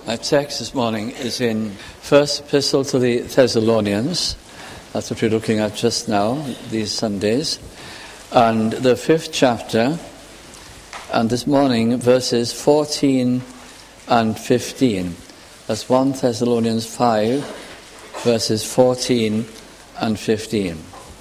Our text this morning is in First Epistle to the Thessalonians. That's what we're looking at just now, these Sundays. And the 5th chapter, and this morning, verses 14 and 15. That's 1 Thessalonians 5, verses 14 and 15.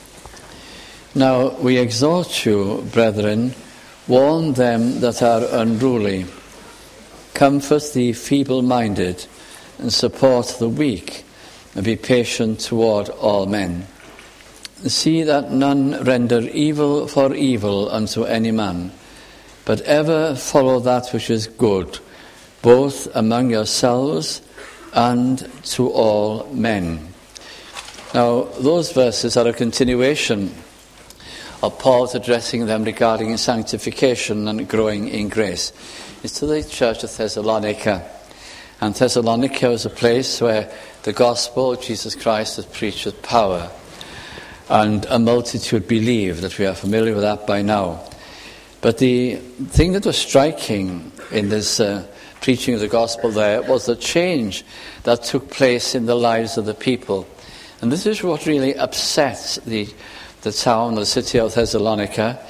Now we exhort you, brethren, warn them that are unruly, comfort the feeble-minded, and support the weak, and be patient toward all men. See that none render evil for evil unto any man, but ever follow that which is good, both among yourselves and to all men. Now, those verses are a continuation of Paul's addressing them regarding sanctification and growing in grace. It's to the church of Thessalonica. And Thessalonica was a place where the gospel of Jesus Christ was preached with power. And a multitude believed, that we are familiar with that by now. But the thing that was striking in this preaching of the gospel there was the change that took place in the lives of the people. And this is what really upset the town, the city of Thessalonica.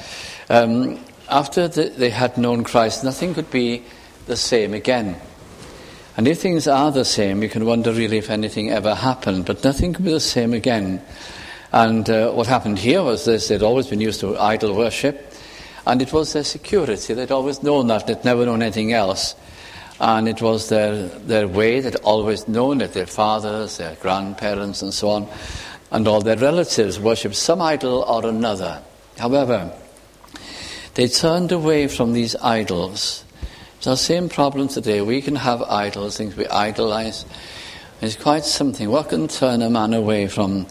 After they had known Christ, nothing could be the same again. And if things are the same, you can wonder really if anything ever happened, but nothing could be the same again. And what happened here was this: they'd always been used to idol worship, and it was their security. They'd always known that, they'd never known anything else. And it was their way, they'd always known it. Their fathers, their grandparents and so on, and all their relatives worshipped some idol or another. However, they turned away from these idols. It's our same problem today. We can have idols, things we idolize. It's quite something. What can turn a man away from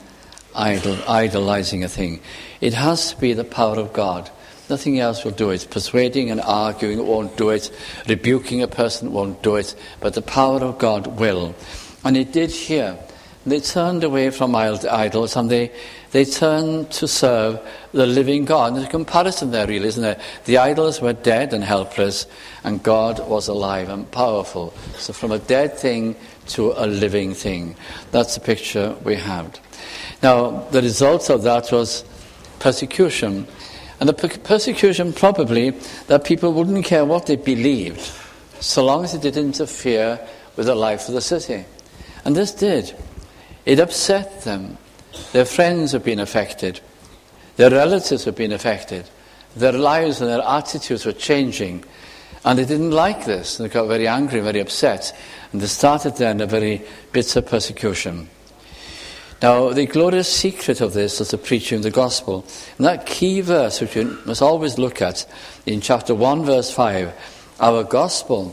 idolizing a thing? It has to be the power of God. Nothing else will do it. Persuading and arguing won't do it. Rebuking a person won't do it. But the power of God will. And it did here. They turned away from idols, and they turned to serve the living God. There's a comparison there, really, isn't there? The idols were dead and helpless, and God was alive and powerful. So from a dead thing to a living thing. That's the picture we have. Now, the result of that was persecution. And the persecution probably that people wouldn't care what they believed, so long as it didn't interfere with the life of the city. And this did. It upset them. Their friends have been affected. Their relatives have been affected. Their lives and their attitudes were changing. And they didn't like this. They got very angry, very upset. And they started then a very bitter persecution. Now, the glorious secret of this is the preaching of the gospel. And that key verse, which you must always look at, in chapter 1, verse 5, our gospel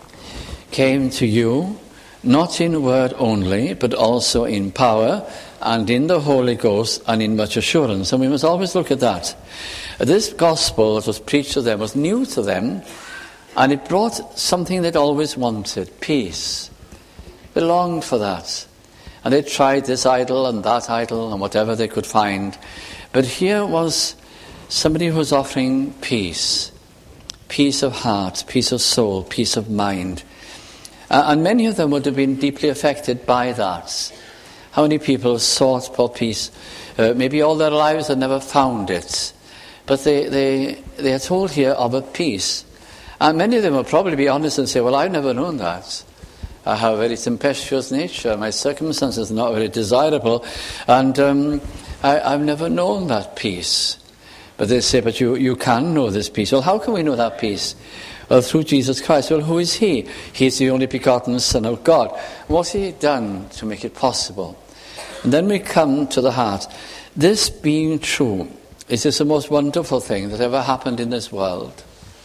came to you, not in word only, but also in power, and in the Holy Ghost, and in much assurance. And we must always look at that. This gospel that was preached to them was new to them, and it brought something they'd always wanted: peace. They longed for that. And they tried this idol and that idol and whatever they could find. But here was somebody who was offering peace. Peace of heart, peace of soul, peace of mind. And many of them would have been deeply affected by that. How many people sought for peace? Maybe all their lives had never found it. But they are told here of a peace. And many of them will probably be honest and say, well, I've never known that. I have a very tempestuous nature. My circumstances are not very desirable. And I've never known that peace. But they say, but you can know this peace. Well, how can we know that peace? Well, through Jesus Christ. Well, who is He? He's the only begotten Son of God. What's He done to make it possible? And then we come to the heart. This being true, is this the most wonderful thing that ever happened in this world?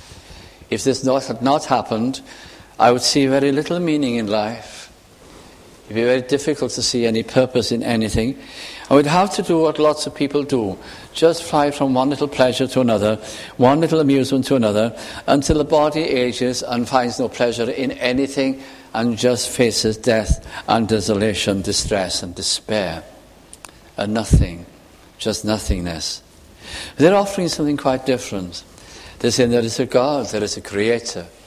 If this had not happened, I would see very little meaning in life. It would be very difficult to see any purpose in anything. I would have to do what lots of people do, just fly from one little pleasure to another, one little amusement to another, until the body ages and finds no pleasure in anything and just faces death and desolation, distress and despair. And nothing, just nothingness. They're offering something quite different. They're saying there is a God, there is a Creator.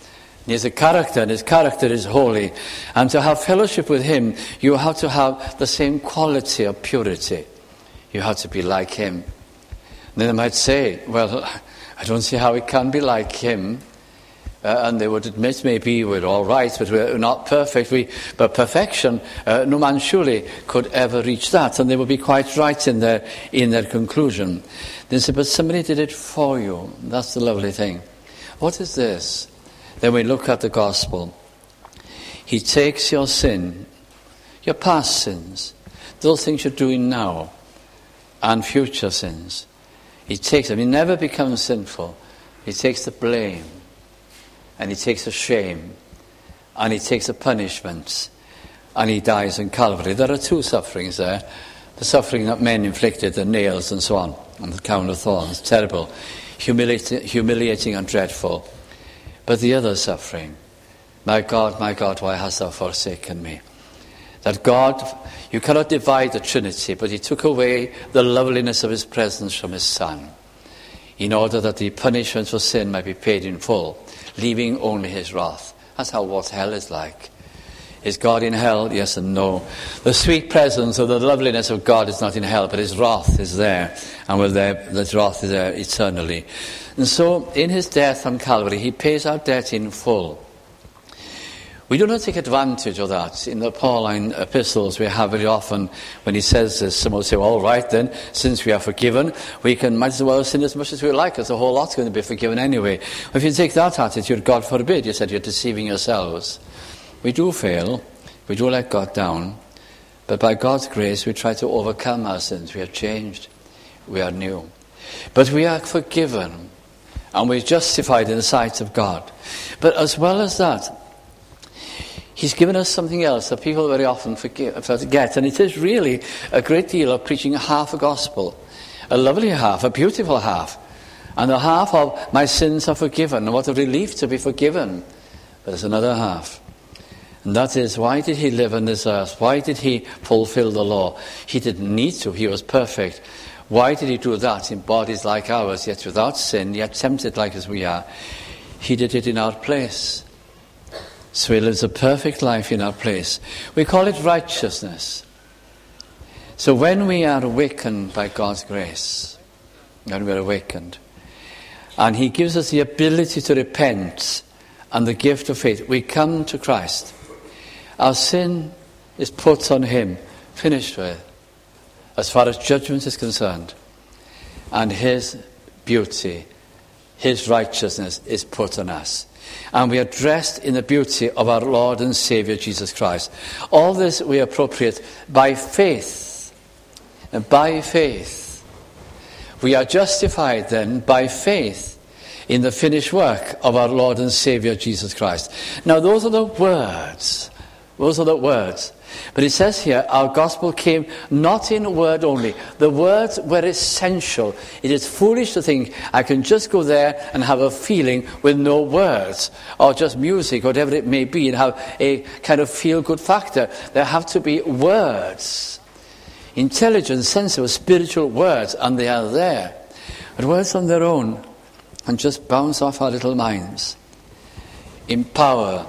He has a character, and his character is holy. And to have fellowship with him, you have to have the same quality of purity. You have to be like him. And then they might say, well, I don't see how it can be like him. And they would admit maybe we're all right, but we're not perfect. But perfection, no man surely could ever reach that. And they would be quite right in their conclusion. They say, but somebody did it for you. That's the lovely thing. What is this? Then we look at the gospel. He takes your sin, your past sins, those things you're doing now, and future sins. He takes them. He never becomes sinful. He takes the blame, and he takes the shame, and he takes the punishments, and he dies in Calvary. There are two sufferings there. The suffering that men inflicted, the nails and so on the crown of thorns, terrible, humiliating and dreadful. But the other suffering, my God, why hast thou forsaken me? That God, you cannot divide the Trinity, but he took away the loveliness of his presence from his Son, in order that the punishment for sin might be paid in full, leaving only his wrath. That's what hell is like. Is God in hell? Yes and no. The sweet presence of the loveliness of God is not in hell, but his wrath is there, and his wrath is there eternally. And so, in his death on Calvary, he pays our debt in full. We do not take advantage of that. In the Pauline epistles, we have very often, when he says this, someone will say, well, all right then, since we are forgiven, we might as well sin as much as we like, because the whole lot's going to be forgiven anyway. If you take that attitude, God forbid, you said you're deceiving yourselves. We do fail, we do let God down, but by God's grace we try to overcome our sins. We are changed, we are new. But we are forgiven, and we're justified in the sight of God. But as well as that, he's given us something else that people very often forget, and it is really a great deal of preaching half a gospel, a lovely half, a beautiful half, and the half of my sins are forgiven, and what a relief to be forgiven. But there's another half. And that is, why did he live on this earth? Why did he fulfill the law? He didn't need to. He was perfect. Why did he do that in bodies like ours, yet without sin, yet tempted like as we are? He did it in our place. So he lives a perfect life in our place. We call it righteousness. So when we are awakened by God's grace, when we're awakened, and he gives us the ability to repent and the gift of faith, we come to Christ. Our sin is put on him, finished with, as far as judgment is concerned. And his beauty, his righteousness is put on us. And we are dressed in the beauty of our Lord and Saviour Jesus Christ. All this we appropriate by faith. And by faith. We are justified then by faith in the finished work of our Lord and Saviour Jesus Christ. Now those are the words. Those are the words. But it says here, our gospel came not in word only. The words were essential. It is foolish to think I can just go there and have a feeling with no words, or just music, whatever it may be, and have a kind of feel-good factor. There have to be words. Intelligent, sensible, spiritual words, and they are there. But words on their own and just bounce off our little minds. In power,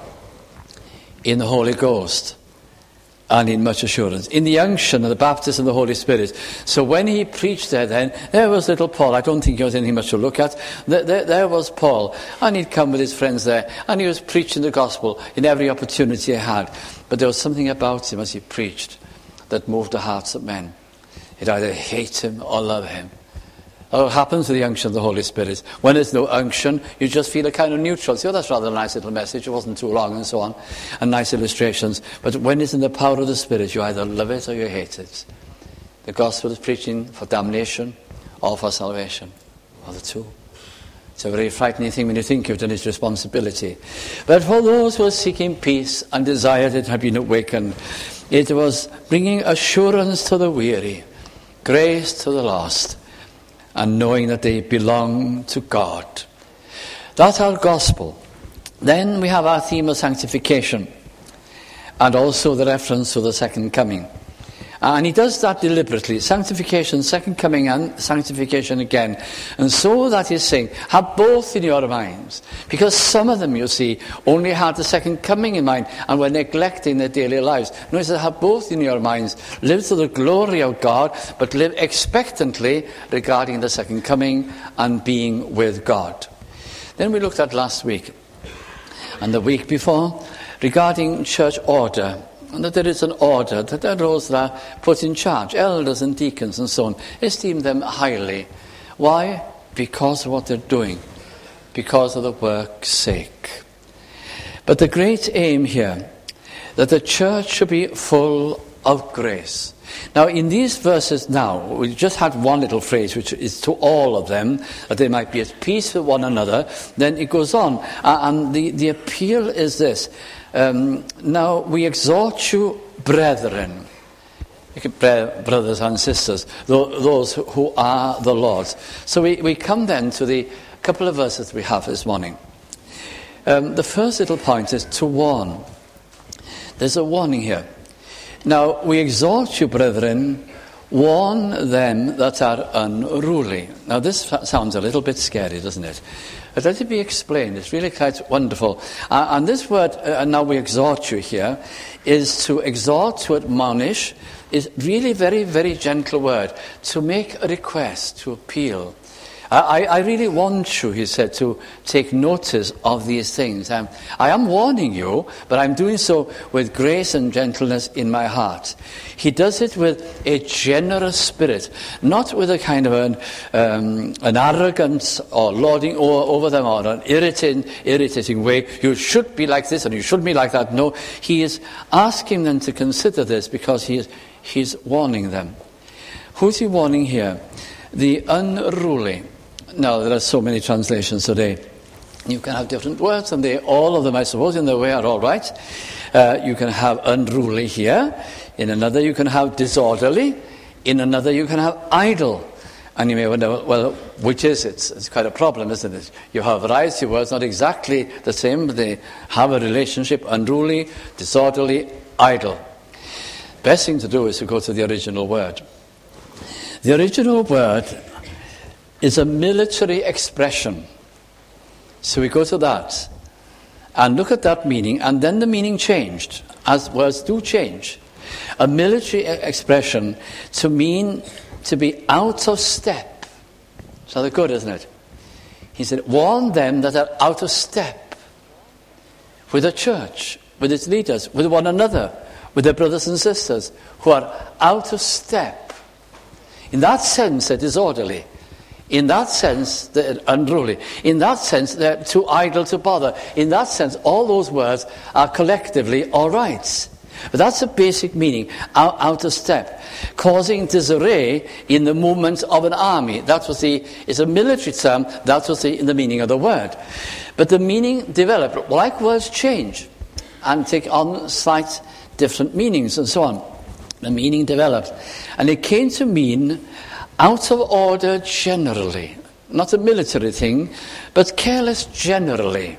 in the Holy Ghost, and in much assurance, in the unction of the baptism of the Holy Spirit. So when he preached there was little Paul. I don't think he was anything much to look at. There was Paul, and he'd come with his friends there, and he was preaching the gospel in every opportunity he had. But there was something about him as he preached that moved the hearts of men. You'd either hate him or love him. What happens with the unction of the Holy Spirit? When there's no unction, you just feel a kind of neutral. So that's rather a nice little message. It wasn't too long and so on. And nice illustrations. But when it's in the power of the Spirit, you either love it or you hate it. The gospel is preaching for damnation or for salvation. Or the two. It's a very frightening thing when you think of it and its responsibility. But for those who are seeking peace and desired it had been awakened, it was bringing assurance to the weary, grace to the lost, and knowing that they belong to God. That's our gospel. Then we have our theme of sanctification, and also the reference to the second coming. And he does that deliberately. Sanctification, second coming, and sanctification again. And so that he's saying, have both in your minds. Because some of them, you see, only had the second coming in mind and were neglecting their daily lives. No, he says, have both in your minds. Live to the glory of God, but live expectantly regarding the second coming and being with God. Then we looked at last week and the week before regarding church order. And that there is an order, that there are those that are put in charge, elders and deacons and so on. Esteem them highly. Why? Because of what they're doing. Because of the work's sake. But the great aim here, that the church should be full of grace. Now, in these verses now, we just had one little phrase, which is to all of them, that they might be at peace with one another. Then it goes on, and the appeal is this. Now we exhort you, brethren, brothers and sisters, those who are the Lord's. So we come then to the couple of verses we have this morning. The first little point is to warn. There's a warning here. Now we exhort you, brethren, warn them that are unruly. Now this sounds a little bit scary, doesn't it? But let it be explained. It's really quite wonderful. And this word, now we exhort you here, is to exhort, to admonish, is really very, very gentle word. To make a request, to appeal. I really want you, he said, to take notice of these things. I am warning you, but I'm doing so with grace and gentleness in my heart. He does it with a generous spirit, not with a kind of an arrogance or lording over them or an irritating way. You should be like this and you should be like that. No, he is asking them to consider this because he's warning them. Who's he warning here? The unruly. Now, there are so many translations today. You can have different words, and all of them, I suppose, in their way are all right. You can have unruly here. In another, you can have disorderly. In another, you can have idle. And you may wonder, well, which is it? It's quite a problem, isn't it? You have a variety of words, not exactly the same, but they have a relationship: unruly, disorderly, idle. Best thing to do is to go to the original word. The original word is a military expression. So we go to that and look at that meaning, and then the meaning changed, as words do change. A military expression to mean to be out of step. So good, isn't it? He said, warn them that are out of step with the church, with its leaders, with one another, with their brothers and sisters who are out of step. In that sense, they're disorderly. In that sense, they're unruly. In that sense, they're too idle to bother. In that sense, all those words are collectively all right. But that's the basic meaning, out of step, causing disarray in the movements of an army. It's a military term, that was the meaning of the word. But the meaning developed, like words change and take on slight different meanings and so on. The meaning developed. And it came to mean out of order generally. Not a military thing, but careless generally.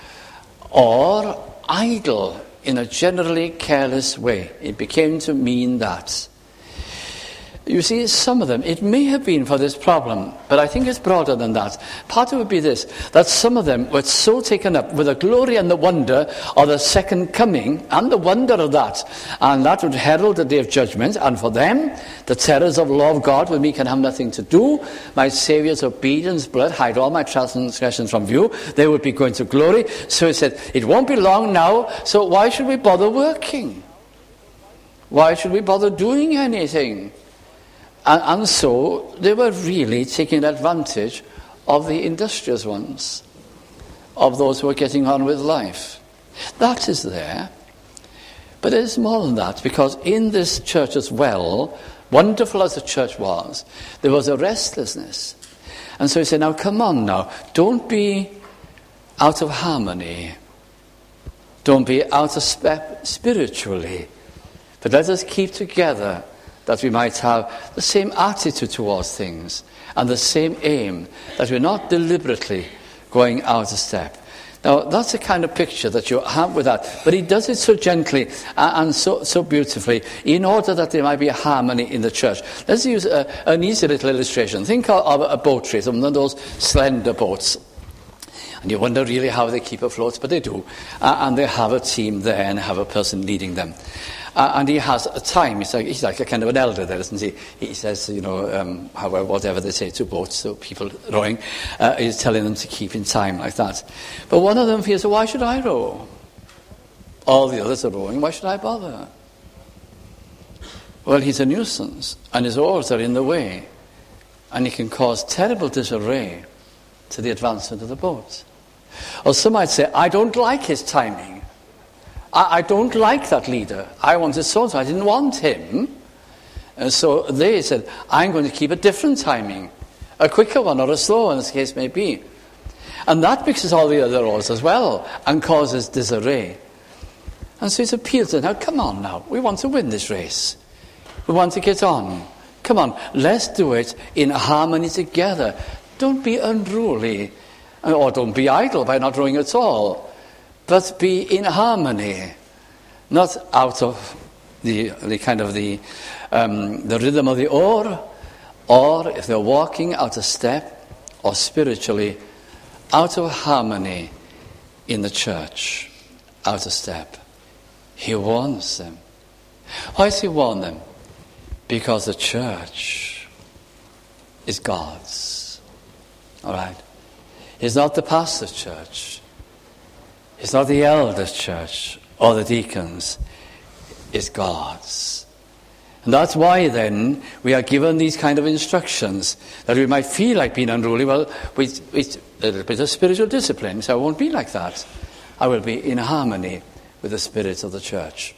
Or idle in a generally careless way. It became to mean that. You see, some of them, it may have been for this problem, but I think it's broader than that. Part of it would be this, that some of them were so taken up with the glory and the wonder of the second coming, and the wonder of that, and that would herald the day of judgment, and for them, the terrors of law of God with me can have nothing to do. My Saviour's obedience, blood, hide all my transgressions from view. They would be going to glory. So he said, it won't be long now, so why should we bother working? Why should we bother doing anything? And so they were really taking advantage of the industrious ones, of those who are getting on with life. That is there. But it is more than that, because in this church as well, wonderful as the church was, there was a restlessness. And so he said, now come on now, don't be out of harmony. Don't be out of step spiritually. But let us keep together, that we might have the same attitude towards things and the same aim, that we're not deliberately going out of step. Now, that's the kind of picture that you have with that. But he does it so gently and so beautifully in order that there might be a harmony in the church. Let's use an easy little illustration. Think of a boat race, one of those slender boats. And you wonder really how they keep afloat, but they do. And they have a team there and have a person leading them. And he has a time. He's like a kind of an elder there, isn't he? He says, however, whatever they say to boats, so people rowing, he's telling them to keep in time like that. But one of them feels, why should I row? All the others are rowing, why should I bother? Well, he's a nuisance, and his oars are in the way. And he can cause terrible disarray to the advancement of the boat. Or some might say, I don't like his timing. I don't like that leader. I wanted so-and-so. I didn't want him. And so they said, I'm going to keep a different timing. A quicker one or a slower one, as the case may be. And that mixes all the other oars as well and causes disarray. And so it's appealed to them, now come on now. We want to win this race. We want to get on. Come on, let's do it in harmony together. Don't be unruly. Or don't be idle by not rowing at all. But be in harmony, not out of the rhythm of the oar, or if they're walking out of step, or spiritually, out of harmony in the church, out of step. He warns them. Why does he warn them? Because the church is God's. All right? It's not the pastor's church. It's not the elders' church or the deacons. It's God's. And that's why then we are given these kind of instructions that we might feel like being unruly. Well, it's a little bit of spiritual discipline, so I won't be like that. I will be in harmony with the spirit of the church.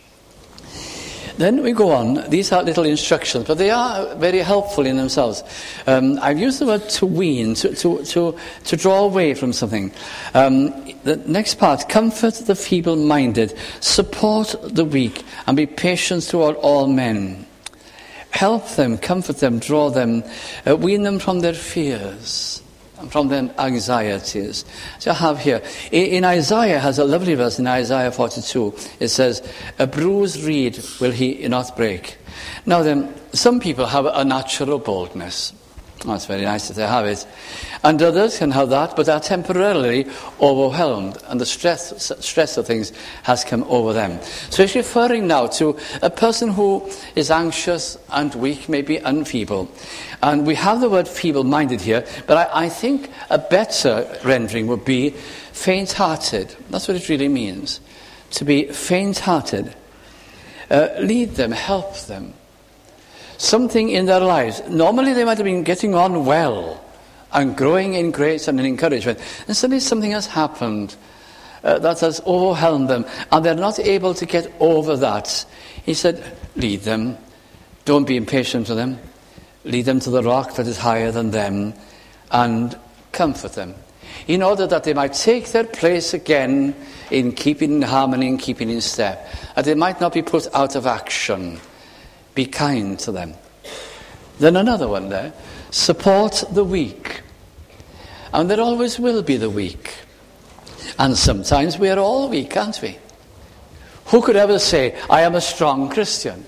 Then we go on. These are little instructions, but they are very helpful in themselves. I've used the word to wean, to draw away from something. The next part, comfort the feeble-minded, support the weak, and be patient toward all men. Help them, comfort them, draw them, wean them from their fears and from their anxieties. So I have here, in Isaiah, has a lovely verse in Isaiah 42. It says, a bruised reed will he not break. Now then, some people have a natural boldness. Oh, it's very nice that they have it. And others can have that, but are temporarily overwhelmed, and the stress of things has come over them. So it's referring now to a person who is anxious and weak, maybe unfeeble. And we have the word feeble-minded here, but I think a better rendering would be faint-hearted. That's what it really means, to be faint-hearted. Lead them, help them. Something in their lives. Normally they might have been getting on well and growing in grace and in encouragement. And suddenly something has happened that has overwhelmed them, and they're not able to get over that. He said, lead them. Don't be impatient with them. Lead them to the rock that is higher than them, and comfort them, in order that they might take their place again in keeping in harmony and keeping in step, that they might not be put out of action. Be kind to them. Then another one there, support the weak. And there always will be the weak. And sometimes we are all weak, aren't we? Who could ever say, I am a strong Christian?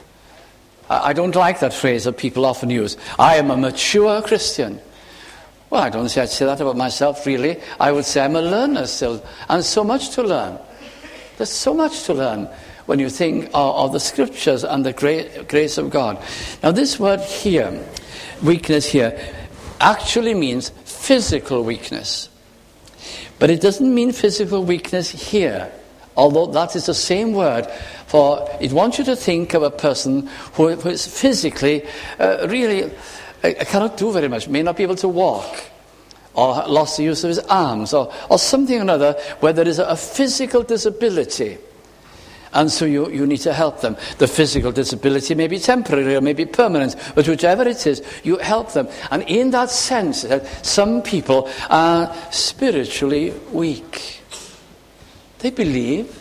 I don't like that phrase that people often use. I am a mature Christian. Well, I don't say I'd say that about myself, really. I would say I'm a learner still, and so much to learn. There's so much to learn when you think of the scriptures and the grace of God. Now, this word here, weakness here, actually means physical weakness. But it doesn't mean physical weakness here, although that is the same word. For it wants you to think of a person who is physically really cannot do very much, may not be able to walk, or lost the use of his arms, or something or another where there is a physical disability. And so you need to help them. The physical disability may be temporary or may be permanent, but whichever it is, you help them. And in that sense, some people are spiritually weak. They believe,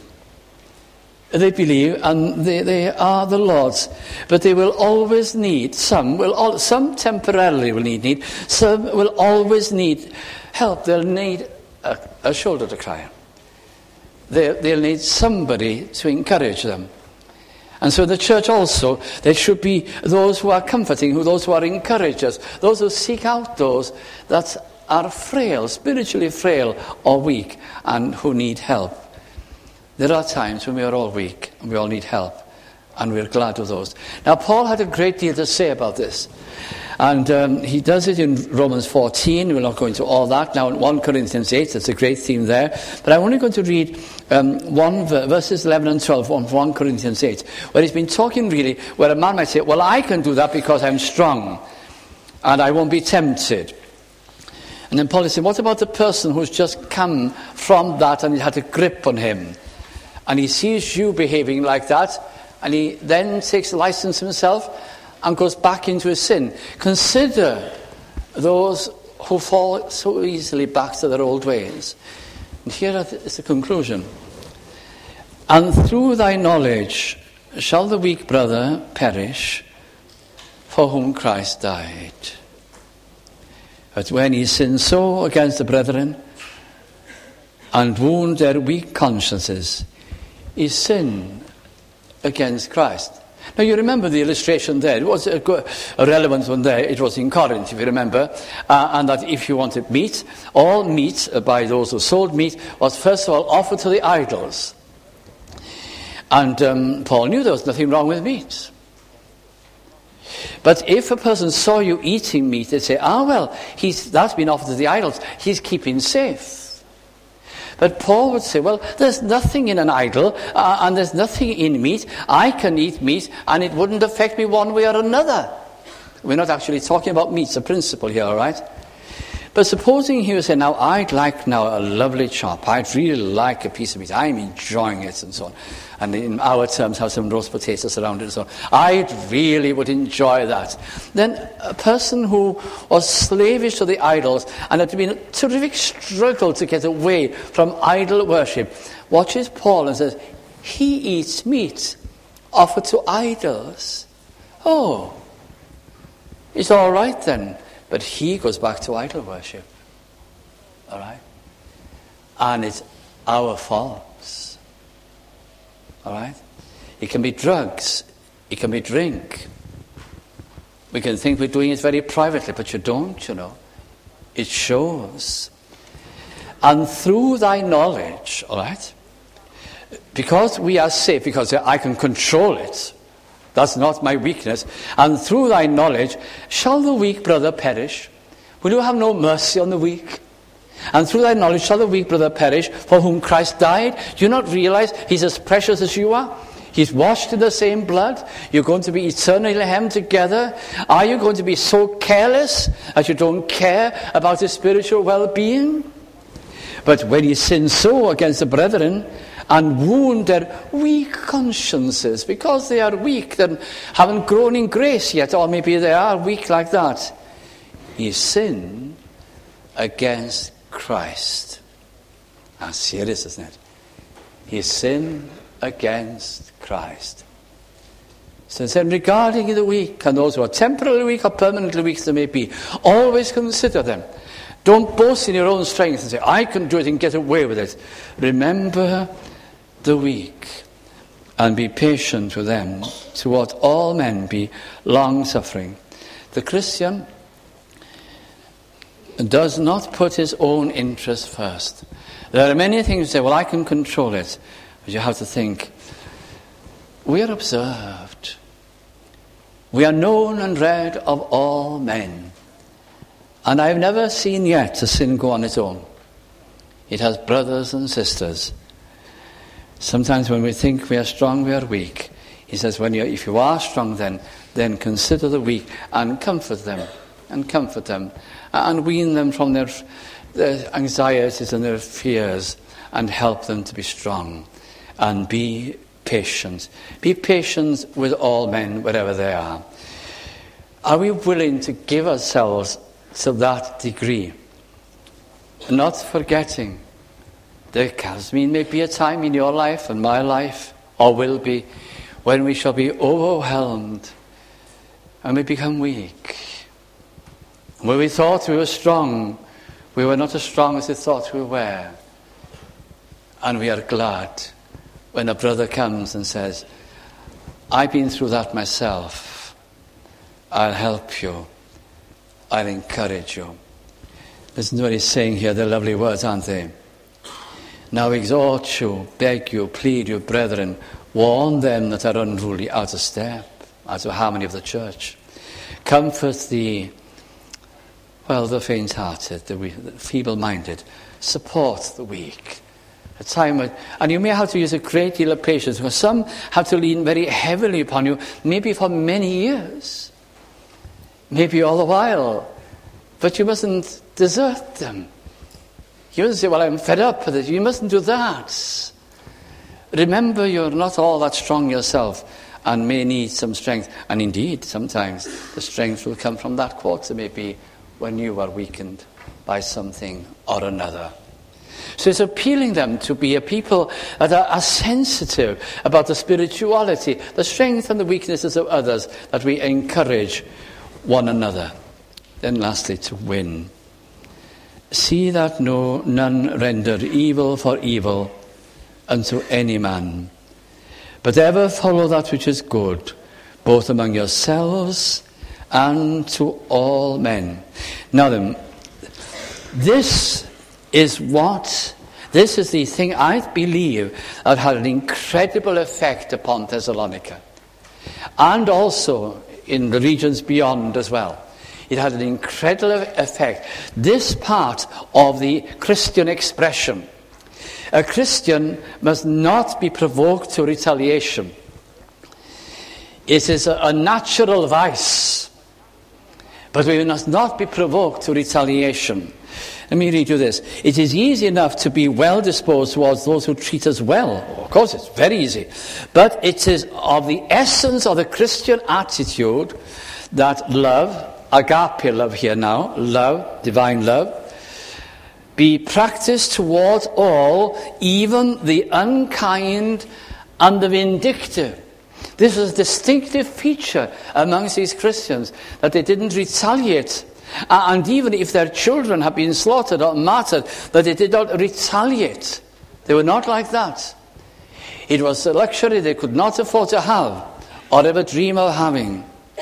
and they are the Lord's. But they will always need, some temporarily will need, some will always need help. They'll need a shoulder to cry on. they'll need somebody to encourage them. And so in the church also, there should be those who are comforting, those who are encouragers, those who seek out those that are frail, spiritually frail or weak, and who need help. There are times when we are all weak and we all need help, and we're glad of those. Now, Paul had a great deal to say about this. And he does it in Romans 14. We're not going into all that. Now, in 1 Corinthians 8, there's a great theme there. But I'm only going to read verses 11 and 12 from 1 Corinthians 8, where he's been talking really, where a man might say, well, I can do that because I'm strong, and I won't be tempted. And then Paul is saying, what about the person who's just come from that and it had a grip on him? And he sees you behaving like that, and he then takes license himself and goes back into his sin. Consider those who fall so easily back to their old ways. And here is the conclusion. And through thy knowledge shall the weak brother perish for whom Christ died. But when he sinned so against the brethren and wound their weak consciences, he sinned against Christ. Now you remember the illustration there. It was a relevant one there. It was in Corinth, if you remember. And that if you wanted meat, all meat by those who sold meat was first of all offered to the idols. And Paul knew there was nothing wrong with meat. But if a person saw you eating meat, they'd say, that's been offered to the idols. He's keeping safe. But Paul would say, well, there's nothing in an idol, and there's nothing in meat. I can eat meat, and it wouldn't affect me one way or another. We're not actually talking about meat, it's a principle here, all right? But supposing he would say, now, I'd like now a lovely chop. I'd really like a piece of meat. I'm enjoying it, and so on. And in our terms, have some roast potatoes around it and so on. I really would enjoy that. Then a person who was slavish to the idols and had been a terrific struggle to get away from idol worship, watches Paul and says, he eats meat offered to idols. Oh, it's all right then. But he goes back to idol worship. All right? And it's our fault. All right? It can be drugs. It can be drink. We can think we're doing it very privately, but you don't, you know. It shows. And through thy knowledge, all right, because we are safe, because I can control it, that's not my weakness, and through thy knowledge shall the weak brother perish. Will you have no mercy on the weak? And through thy knowledge shall the weak brother perish for whom Christ died. Do you not realize he's as precious as you are? He's washed in the same blood. You're going to be eternally hemmed together. Are you going to be so careless that you don't care about his spiritual well-being? But when he sinned so against the brethren and wound their weak consciences, because they are weak, they haven't grown in grace yet, or maybe they are weak like that, he sinned against Christ. That's serious, isn't it? He sinned against Christ. So then, regarding the weak, and those who are temporarily weak or permanently weak they may be, always consider them. Don't boast in your own strength and say, I can do it and get away with it. Remember the weak and be patient with them. Toward all men be long-suffering. The Christian does not put his own interest first. There are many things you say, well, I can control it. But you have to think, we are observed. We are known and read of all men. And I've never seen yet a sin go on its own. It has brothers and sisters. Sometimes when we think we are strong, we are weak. He says, if you are strong, then consider the weak and comfort them. And wean them from their anxieties and their fears and help them to be strong. And be patient. Be patient with all men, wherever they are. Are we willing to give ourselves to that degree? Not forgetting there may be a time in your life and my life, or will be, when we shall be overwhelmed and we become weak. When we thought we were strong, we were not as strong as we thought we were. And we are glad when a brother comes and says, I've been through that myself. I'll help you. I'll encourage you. Listen to what he's saying here. They're lovely words, aren't they? Now exhort you, beg you, plead you, brethren, warn them that are unruly, out of step, out of harmony of the church. Comfort the faint-hearted, the feeble-minded. Support the weak. A time when, and you may have to use a great deal of patience, because some have to lean very heavily upon you, maybe for many years, maybe all the while. But you mustn't desert them. You mustn't say, well, I'm fed up with it. You mustn't do that. Remember, you're not all that strong yourself and may need some strength. And indeed, sometimes the strength will come from that quarter, maybe when you are weakened by something or another. So it's appealing them to be a people that are sensitive about the spirituality, the strength and the weaknesses of others, that we encourage one another. Then lastly, to win. See that none render evil for evil unto any man, but ever follow that which is good, both among yourselves and to all men. Now then, this is the thing I believe that had an incredible effect upon Thessalonica, and also in the regions beyond as well. It had an incredible effect. This part of the Christian expression. A Christian must not be provoked to retaliation. It is a natural vice. But we must not be provoked to retaliation. Let me read you this. It is easy enough to be well disposed towards those who treat us well. Of course, it's very easy. But it is of the essence of the Christian attitude that love, agape love here now, love, divine love, be practiced towards all, even the unkind and the vindictive. This was a distinctive feature amongst these Christians, that they didn't retaliate. And even if their children had been slaughtered or martyred, that they did not retaliate. They were not like that. It was a luxury they could not afford to have or ever dream of having.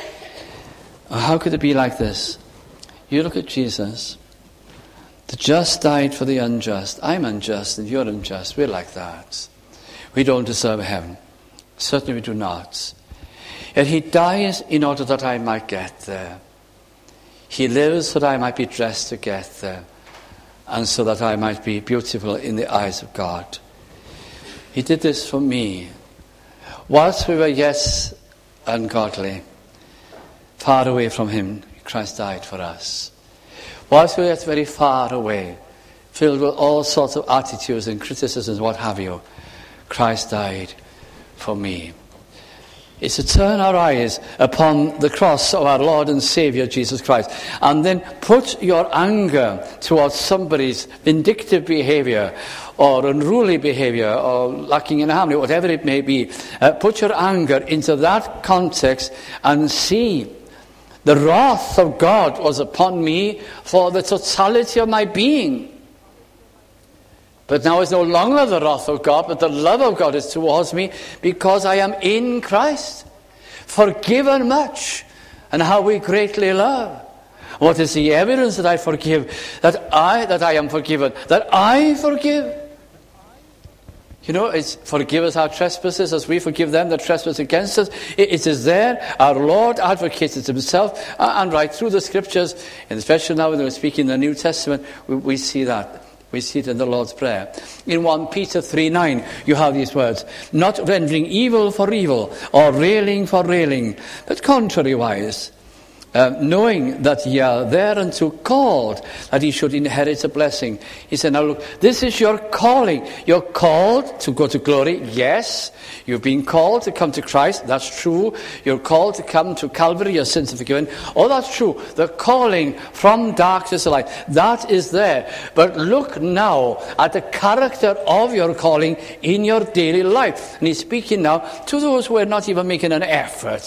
How could it be like this? You look at Jesus. The just died for the unjust. I'm unjust and you're unjust. We're like that. We don't deserve heaven. Certainly we do not. Yet he dies in order that I might get there. He lives so that I might be dressed to get there, and so that I might be beautiful in the eyes of God. He did this for me. Whilst we were yet ungodly, far away from him, Christ died for us. Whilst we were yet very far away, filled with all sorts of attitudes and criticisms, what have you, Christ died for me. It's to turn our eyes upon the cross of our Lord and Saviour Jesus Christ, and then put your anger towards somebody's vindictive behaviour or unruly behaviour or lacking in harmony, whatever it may be. Put your anger into that context and see the wrath of God was upon me for the totality of my being. But now it's no longer the wrath of God, but the love of God is towards me because I am in Christ. Forgiven much, and how we greatly love. What is the evidence that I forgive? That I am forgiven. That I forgive. You know, it's forgive us our trespasses as we forgive them that trespass against us. It is there. Our Lord advocates himself, and right through the scriptures, and especially now when we're speaking in the New Testament, we see that. We see it in the Lord's Prayer. In 1 Peter 3:9, you have these words, not rendering evil for evil, or railing for railing, but contrariwise, knowing that ye are thereunto called, that ye should inherit a blessing. He said, now look, this is your calling. You're called to go to glory, yes. You've been called to come to Christ, that's true. You're called to come to Calvary, your sins are forgiven. Oh, that's true. The calling from darkness to light, that is there. But look now at the character of your calling in your daily life. And he's speaking now to those who are not even making an effort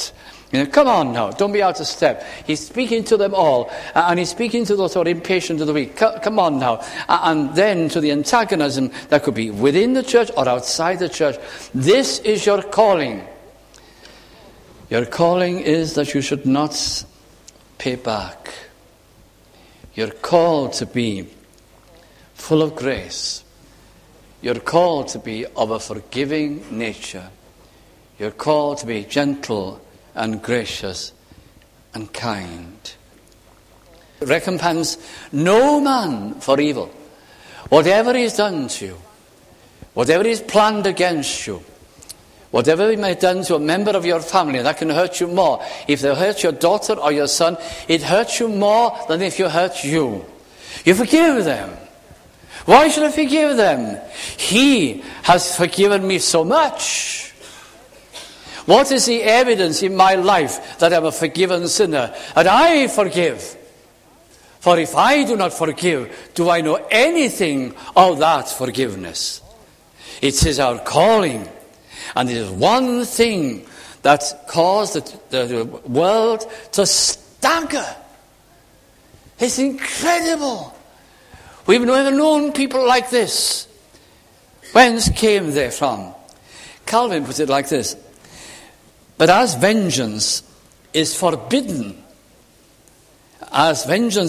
Come on now, don't be out of step. He's speaking to them all, and he's speaking to those who are impatient of the weak. Come on now. And then to the antagonism that could be within the church or outside the church. This is your calling. Your calling is that you should not pay back. You're called to be full of grace. You're called to be of a forgiving nature. You're called to be gentle and gracious and kind. Recompense no man for evil. Whatever he's done to you, whatever he's planned against you, whatever he may have done to a member of your family, that can hurt you more. If they hurt your daughter or your son, it hurts you more than if you hurt you. You forgive them. Why should I forgive them? He has forgiven me so much. What is the evidence in my life that I'm a forgiven sinner? And I forgive. For if I do not forgive, do I know anything of that forgiveness? It is our calling. And it is one thing that caused the world to stagger. It's incredible. We've never known people like this. Whence came they from? Calvin puts it like this. But as vengeance is forbidden, us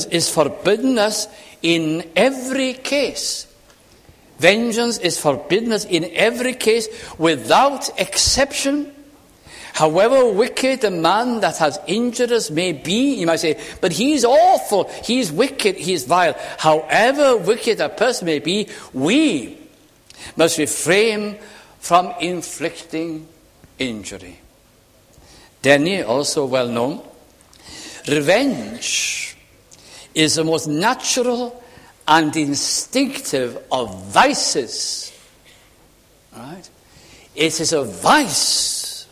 in every case. Vengeance is forbidden us in every case without exception. However wicked the man that has injured us may be, you might say, but he's awful, he's wicked, he's vile. However wicked a person may be, we must refrain from inflicting injury. Denny, also well known, revenge is the most natural and instinctive of vices. Right? It is a vice.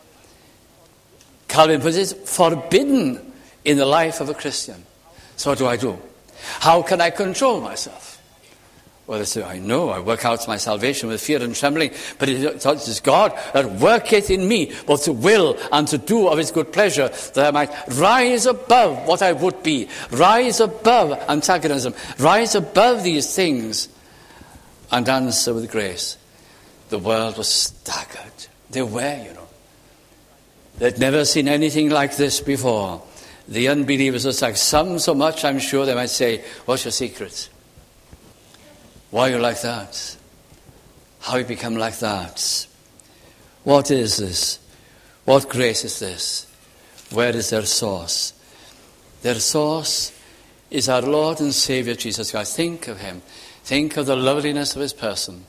Calvin puts it, forbidden in the life of a Christian. So what do I do? How can I control myself? Well, they say, I know, I work out my salvation with fear and trembling, but it is God that worketh in me, both to will and to do of his good pleasure, that I might rise above what I would be, rise above antagonism, rise above these things, and answer with grace. The world was staggered. They were, They'd never seen anything like this before. The unbelievers were like, some so much, I'm sure they might say, what's your secret? Why are you like that? How you become like that? What is this? What grace is this? Where is their source? Their source is our Lord and Savior Jesus Christ. Think of him. Think of the loveliness of his person.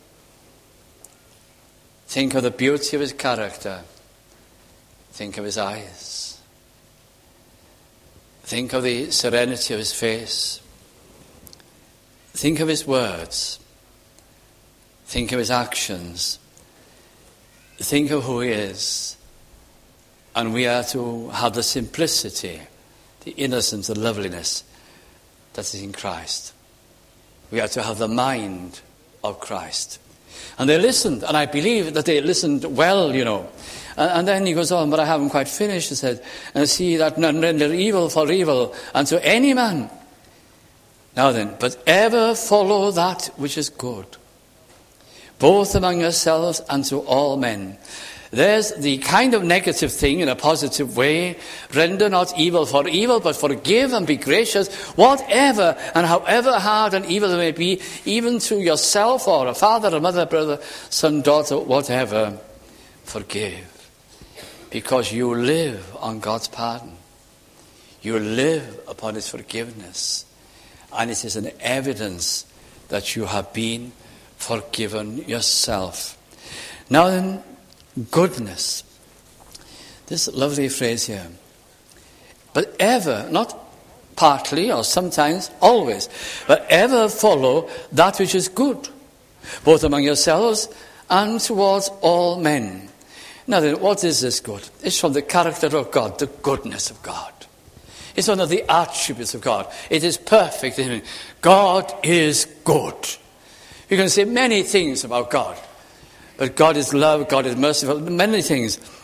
Think of the beauty of his character. Think of his eyes. Think of the serenity of his face. Think of his words. Think of his actions. Think of who he is. And we are to have the simplicity, the innocence, the loveliness that is in Christ. We are to have the mind of Christ. And they listened, and I believe that they listened well, And then he goes on, but I haven't quite finished, he said, and see that none render evil for evil unto any man. Now then, but ever follow that which is good, both among yourselves and to all men. There's the kind of negative thing in a positive way. Render not evil for evil, but forgive and be gracious, whatever and however hard and evil it may be, even to yourself or a father, a mother, brother, son, daughter, whatever. Forgive. Because you live on God's pardon. You live upon his forgiveness. And it is an evidence that you have been forgiven yourself. Now then, goodness. This lovely phrase here. But ever, not partly or sometimes, always, but ever follow that which is good, both among yourselves and towards all men. Now then, what is this good? It's from the character of God, the goodness of God. It's one of the attributes of God. It is perfect. God is good. You can say many things about God. But God is love, God is merciful, many things.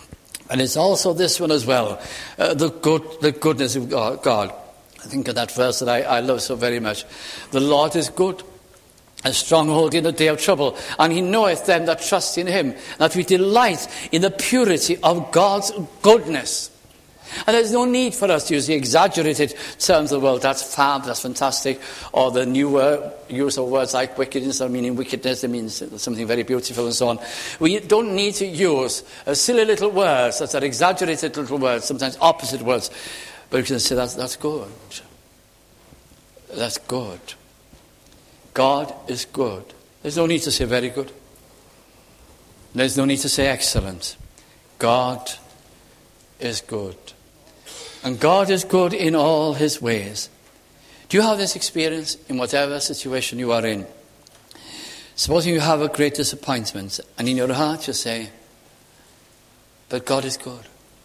And it's also this one as well, the goodness of God. I think of that verse that I love so very much. The Lord is good, a stronghold in the day of trouble, and he knoweth them that trust in him, that we delight in the purity of God's goodness. And there's no need for us to use the exaggerated terms of the world. That's fab, that's fantastic. Or the newer use of words like wickedness, or meaning wickedness, it means something very beautiful and so on. We don't need to use silly little words, that are exaggerated little words, sometimes opposite words. But we can say that's good. That's good. God is good. There's no need to say very good. There's no need to say excellent. God is good. And God is good in all his ways. Do you have this experience in whatever situation you are in? Supposing you have a great disappointment, and in your heart you say, but God is good.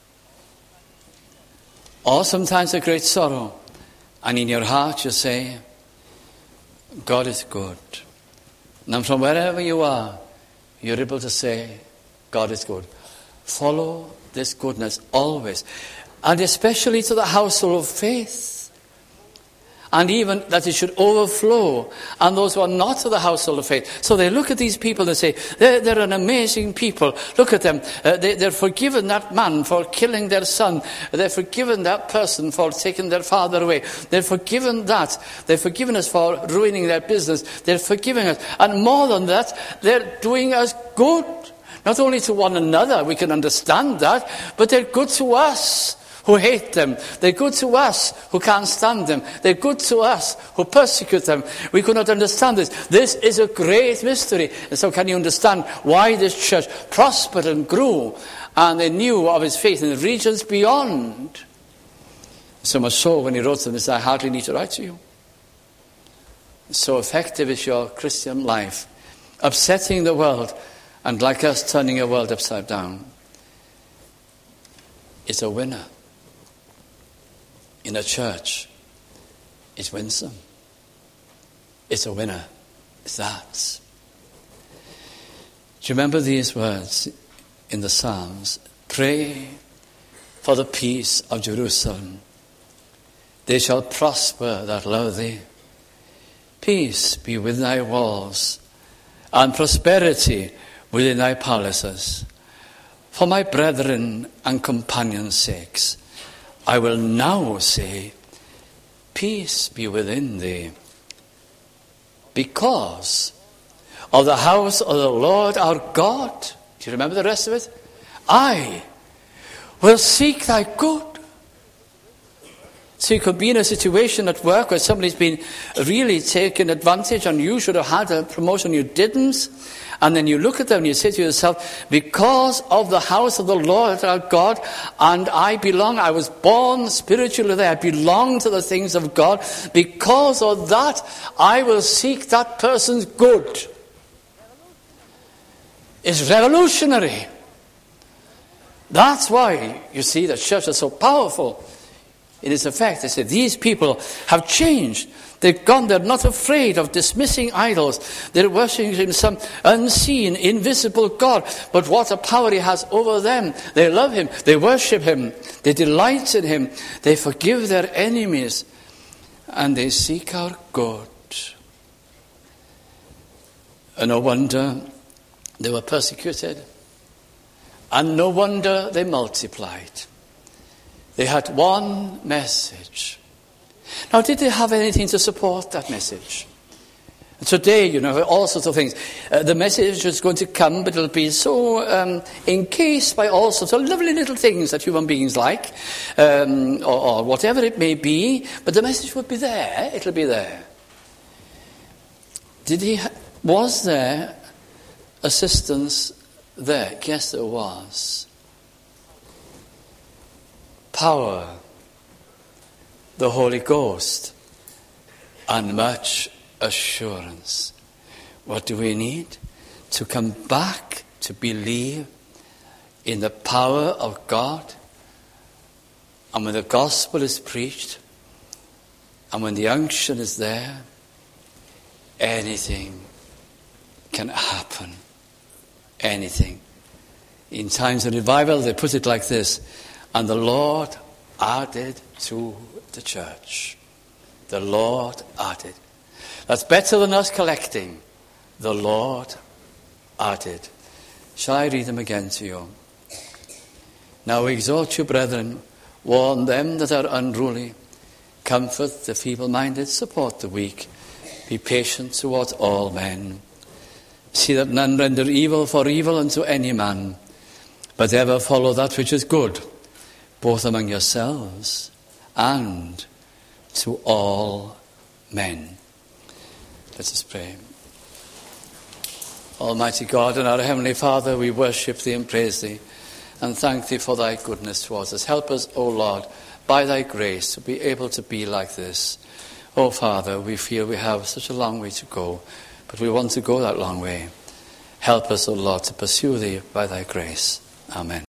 Or sometimes a great sorrow, and in your heart you say, God is good. And from wherever you are, you're able to say, God is good. Follow this goodness always. And especially to the household of faith. And even that it should overflow. And those who are not to the household of faith. So they look at these people and say, they're an amazing people. Look at them. They're forgiven that man for killing their son. They're forgiven that person for taking their father away. They're forgiven that. They're forgiven us for ruining their business. They're forgiving us. And more than that, they're doing us good. Not only to one another, we can understand that, but they're good to us who hate them. They're good to us who can't stand them. They're good to us who persecute them. We could not understand this. This is a great mystery. And so can you understand why this church prospered and grew, and they knew of his faith in the regions beyond? So much so when he wrote to them, he said, I hardly need to write to you. So effective is your Christian life, upsetting the world, and like us, turning a world upside down. It's a winner. In a church, it's winsome. It's a winner. It's that. Do you remember these words in the Psalms? Pray for the peace of Jerusalem. They shall prosper that love thee. Peace be with thy walls, and prosperity within thy palaces. For my brethren and companions' sakes, I will now say, peace be within thee. Because of the house of the Lord our God. Do you remember the rest of it? I will seek thy good. So you could be in a situation at work where somebody's been really taken advantage and you should have had a promotion, you didn't. And then you look at them and you say to yourself, because of the house of the Lord our God, and I was born spiritually there, I belong to the things of God. Because of that, I will seek that person's good. It's revolutionary. That's why, you see, the church is so powerful. In its effect, they say, these people have changed. They've gone, they're not afraid of dismissing idols. They're worshipping some unseen, invisible God. But what a power he has over them. They love him. They worship him. They delight in him. They forgive their enemies. And they seek our good. And no wonder they were persecuted. And no wonder they multiplied. They had one message. Now, did they have anything to support that message? Today, all sorts of things. The message is going to come, but it'll be so encased by all sorts of lovely little things that human beings like, or whatever it may be. But the message would be there. It'll be there. Was there assistance there? Yes, there was. Power, the Holy Ghost, and much assurance. What do we need? To come back to believe in the power of God. And when the gospel is preached, and when the unction is there, anything can happen. Anything. In times of revival, they put it like this: and the Lord added to the church. The Lord added. That's better than us collecting. The Lord added. Shall I read them again to you? Now exhort you, brethren, warn them that are unruly, comfort the feeble-minded, support the weak, be patient towards all men. See that none render evil for evil unto any man, but ever follow that which is good, both among yourselves and to all men. Let us pray. Almighty God and our Heavenly Father, we worship Thee and praise Thee and thank Thee for Thy goodness towards us. Help us, O Lord, by Thy grace to be able to be like this. O Father, we feel we have such a long way to go, but we want to go that long way. Help us, O Lord, to pursue Thee by Thy grace. Amen.